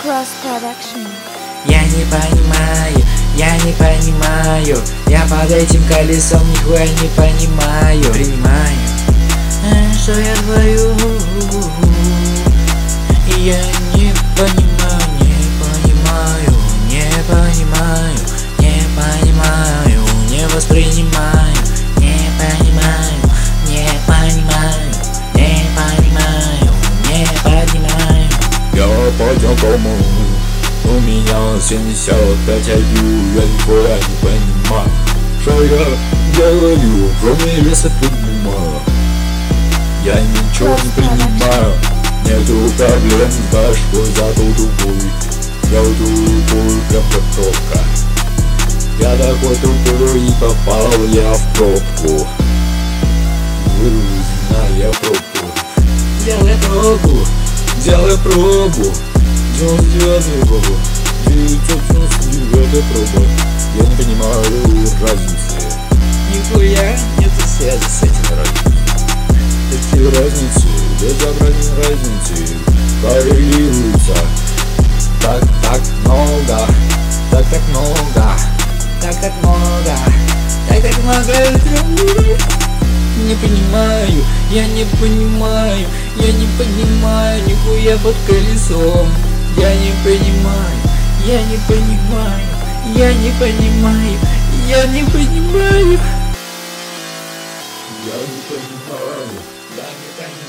Cross Production. Я не понимаю, я под этим колесом нихуя не понимаю. Принимаю, что я творю. Я не понимаю, не воспринимаю, не понимаю. Я поднял дому, у меня 75 IQ, я нихуя не понимаю, что я делаю, кроме веса поднимаю. Я ничего не принимаю, нету проблем с башкой, зато тупой. Я тупой, прям как пробка. Я такой тупой и попал я в пробку. Знаю пробку. Делай пробу. 99 пробу. 999 проба. Я не понимаю разницы. Нихуя нету связи с этим разницей. Какие разницы? Безобразные разницы коррелируются. Так много. Я не понимаю, нихуя под колесом. Я не понимаю. Я не понимаю, я не понимаю. Я не понимаю.